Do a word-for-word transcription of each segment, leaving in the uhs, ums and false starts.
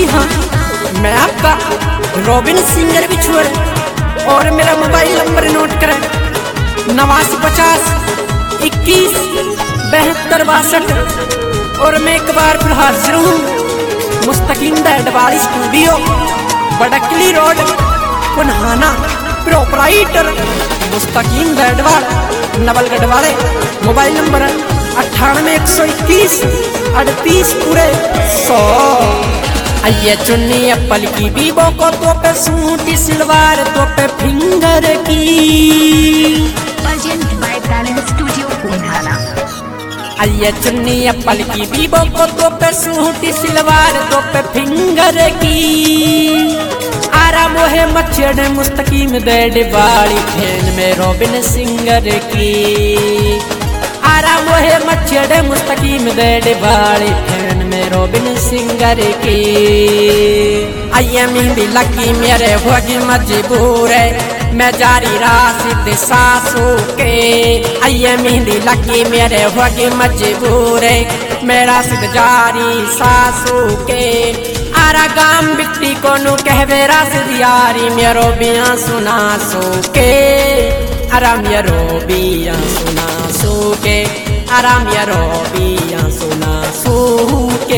हाँ, मैं आपका रॉबिन सिंगर बिछुअर और मेरा मोबाइल नंबर नोट करें नवासी पचास इक्कीस बहत्तर बासठ। और मैं एक बार फिर हाजिर हूँ Mustakeem Dawali studio Badkali road Punhana, proprietor Mustakeem Dawal Nawalgarh वाले। मोबाइल नंबर अट्ठानवे एक सौ इक्कीस अड़तीस पूरे सौ। आइए चुन्नी एप्पल की वीवो को तो पे सूटी सिलवार तो पे फिंगर की स्टूडियो पुनहाना। आइए चुन्नी एप्पल की वीवो को तो पे सूटी सिलवार तो पे फिंगर की। आराम है मच्छर मुस्तकीम डवाली फैन में रॉबिन सिंगर की। आराम है मच्छर मुस्तकीम डवाली फैन में रॉबिन सिंगर की। आइए मेहंदी लगी मेरे होगी मजबूर है मैं जारी राशिद सासू के। आइए मेहंदी लगी मेरे होगी मजबूर है मैं राशिद जारी सासू के। आरा गाम बिट्टी को नु कहवे राशिद यारी मेरो बिया सुना सो के। आरा मेरो बिया सुना सो के। आरा मेरो बिया सुना सो के।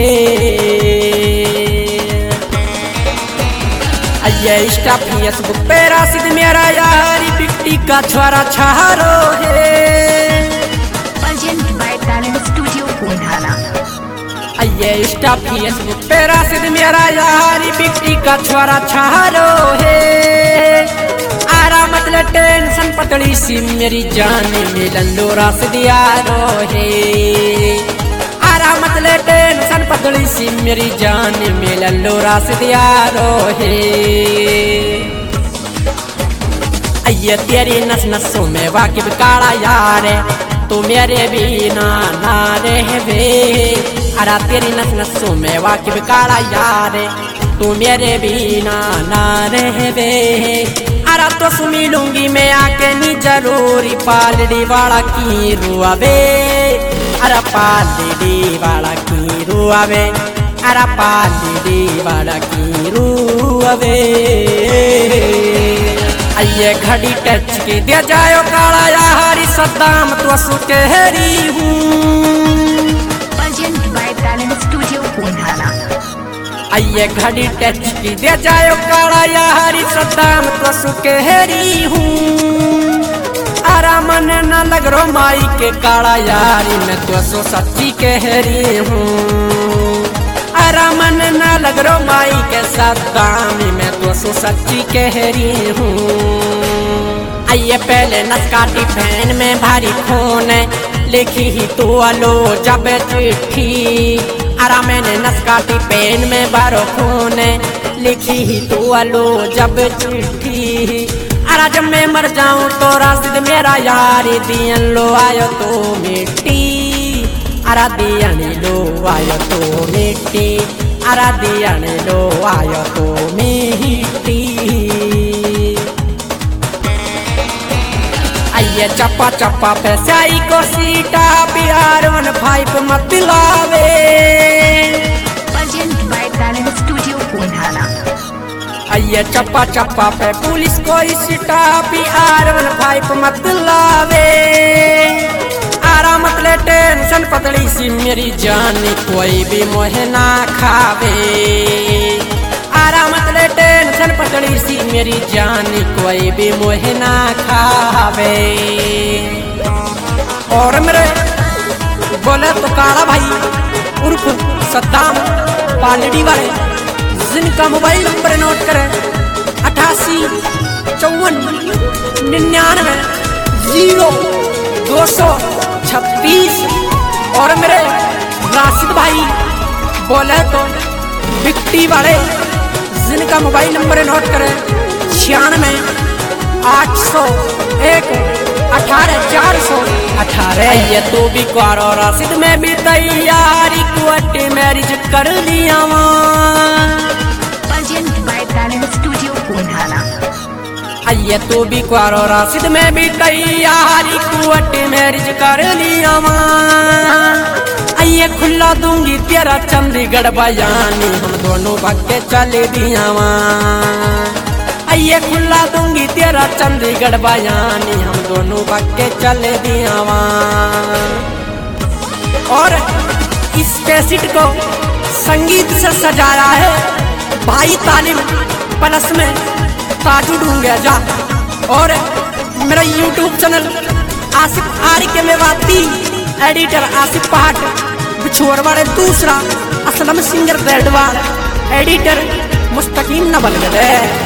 आइए इंस्टा फेसबुक पे राशिद मेरा यारी बिट्टी का छोरा छारो है। स्टूडियो पुनहाना। आइए इंस्टा फेसबुक पे राशिद मेरा यारी बिट्टी का छोरा छारो है। आरा मतलब टेंशन पतली सी मेरी जान मिलन लो राशिद यारो है। आरा मतलब टेंशन पतली सी मेरी जान मिलन लो राशिद यारो है। आइए तेरी नस नसों में वाकिब काला यार है तू मेरे बिना ना रहवे। अरा तेरी नस नसों में वाकिब काला यार तू मेरे बिना ना रहवे। अरा तो सुमी लूंगी मैं आके नी जरूरी पालड़ी वाला की रुआवे। अरा पालड़ी वाला की रुआवे। अरा पालड़ी वाला की रुआवे। आइए घड़ी टच के दे जायो काला यारी सद्दाम तो सुकहरी हूँ। स्टूडियो पुनहाना। आइए घड़ी टच की दे जायो काला यारी सद्दाम तो सुकहरी हूँ। आरा मन न लग रो माई के काला यारी मैं तो सो सच्ची कहरी हूँ। आरा मन न लग रो माई के सद्दाम मैं तो सो सच्ची कहरी हूँ। आइए पहले नस्काटी फैन में भारी खून लिखी ही तो आलो जब चिट्ठी। आरा मैंने नस्काटी पेन में बारो खून लिखी ही तो आलो जब चिट्ठी। आरा जब मैं मर जाऊं तो राशिद मेरा यारी दियन लो आयो तो मिट्टी। आरा दियन लो आयो तो मिट्टी। आरा दियन लो आयो तो मिट्टी। आइए चप्पा चप्पा पे साई को सीटा बिहार वन फाइव मत लावे। स्टूडियो पुनहाना। आइए चप्पा चप्पा पे पुलिस को सीटा बिहार वन फाइव मत लावे। आरा मतलब टेंशन पतली सी मेरी जान कोई भी मोह ना खावे। आरा मतलब टेंशन पतली सी मेरी जान कोई भी मोह ना खावे। और मेरे बोले तो काला भाई उर्फ सद्दाम पालड़ी वाले जिनका मोबाइल नंबर नोट करें अठासी चौवन निन्यानवे जीरो दो सौ छत्तीस। और मेरे राशिद भाई बोले तो बिट्टी वाले जिनका मोबाइल नंबर नोट करें छियानवे आठ सौ एक अठारह चार सौ अठारह। ये तो भी क्वारो राशिद में भी तैयारी कुआटे मैरिज कर लिया स्टूडियो पुनहाना। आइए तो भी क्वारो राशिद में भी तैयारी कुआटे मैरिज कर लिया। ये खुला दूंगी तेरा चंडीगढ़ बयानी, हम दोनों भक्के चले दियावा। ये खुला दूंगी तेरा चंडीगढ़ बयानी, हम दोनों भक्के चले दियावा। और इस कैसेट को संगीत से सजाया है भाई तालिम प्लस में काजू ढूंढे जा। और मेरा यूट्यूब चैनल आसिफ आर के मेवाती, एडिटर आसिफ पहाट बिछोर वाले, दूसरा असलम सिंगर बैडवाल, एडिटर मुस्तकीम न बन गए।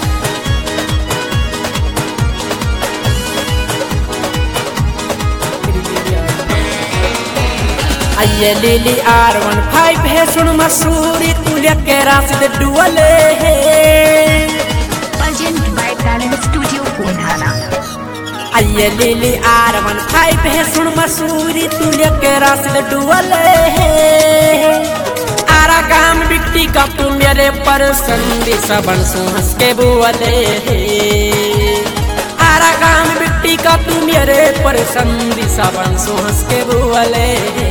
ये लिली आर वन फाइव है सुन मसूरी, तू लेके रास्ते डुअले है। Present by talent studio Kondhana. ये लिली आर वन फाइव है सुन मसूरी, तू लेके रास्ते डुअले है। आरा काम बिट्टी का तू मेरे पर संदी सबन सो हंस के बुअले है। आरा काम बिट्टी का तू मेरे पर संदी सबन सो हंस के बुअले है।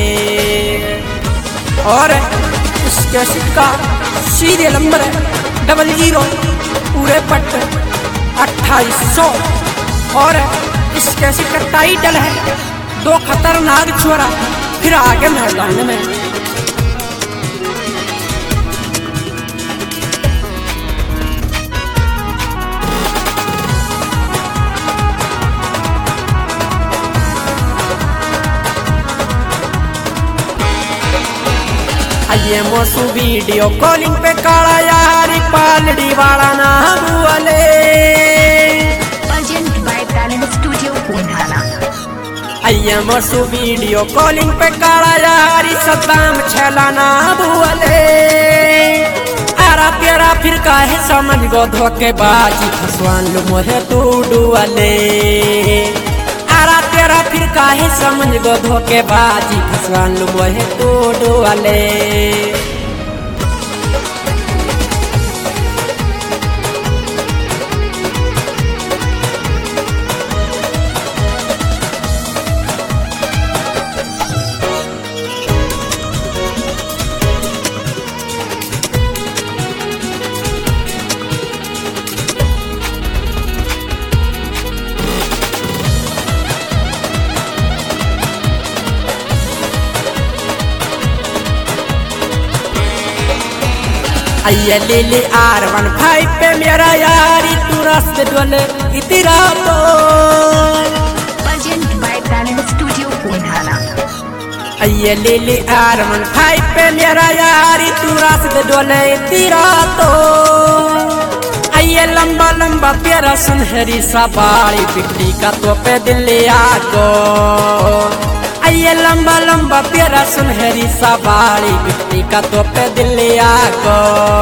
और इस कैसेट का सीरियल नंबर है डबल जीरो पूरे पट अट्ठाईस सौ। और इस कैसेट का टाइटल है दो खतरनाक छोरा फिर आगे मैदान में। ये मोसू वीडियो कॉलिंग पे काला यारी पालड़ी वाला ना बुअले। Present by talent studio Kondhana. ये मोसू वीडियो कॉलिंग पे काला यारी सद्दाम छेला ना बुअले। आरा तेरा फिर काहे समझ गो धोखेबाजी, फसवान लू मोहे तू डुअले। आरा तेरा फिर काहे समझ गो धोखेबाजी, फसवान लू मोहे तू डुअले। ये लिली आर वन फाइव पे मेरा यारी, तू रास्ते डोले इतरा तो। Present by talent studio Kondhana. ये लिली आर वन फाइव पे मेरा यारी, तू रास्ते डोले इतरा तो। ये लंबा लंबा प्यारा सुनहरी सा बाड़ी, बिट्टी का तो पे दिलिया को। ये लंबा लंबा प्यारा सुनहरी सा बाड़ी, बिट्टी का तो पे दिलिया को।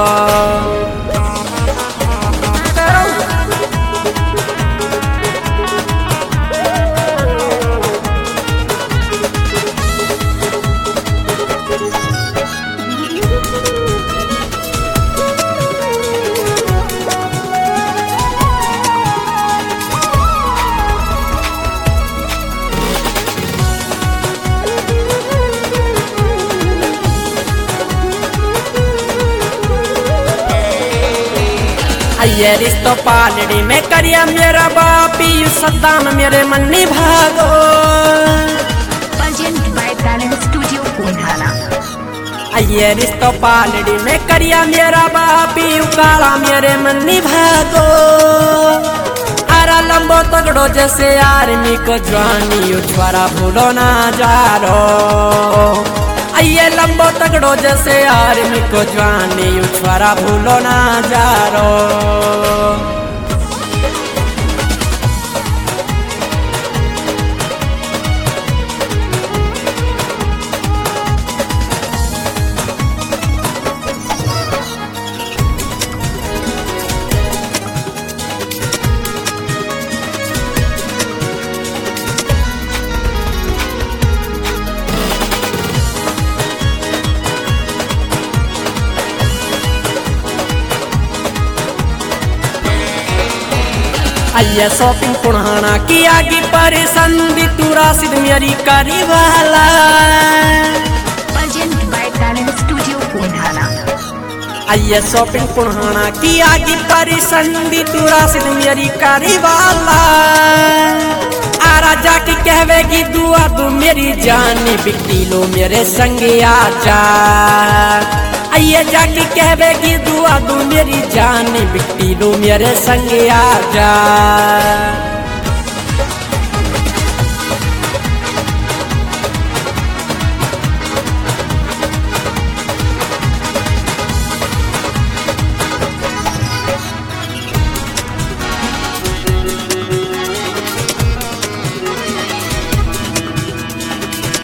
ये रिश्तो पालड़ी में करिया मेरा बापी, सद्दाम मेरे मन्नी भागो। Present by talent studio Kondhana. ये रिश्तो पालड़ी में करिया मेरा बापी, काला मेरे मन्नी भागो। आरा लंबो तगड़ो जैसे आर्मी को जवानी, उछवारा भूलो ना जारो। ये लंबो तगड़ो जैसे आर्मी को जवानी, उछवारा भूलो ना जारो। आइए शॉपिंग पुराना की आगे परेशानी तू राशिद मेरी कारी वाला। Present by Talent Studio Punhala. आइए शॉपिंग पुराना की आगे परेशानी तू राशिद मेरी कारी वाला। आरा जाके कहवेगी दुआ तू मेरी जानी बिकती लो मेरे संग आजा। आइए जाके कहवेगी दुआ तू मेरी जानी बिकती लो मेरे संग आजा।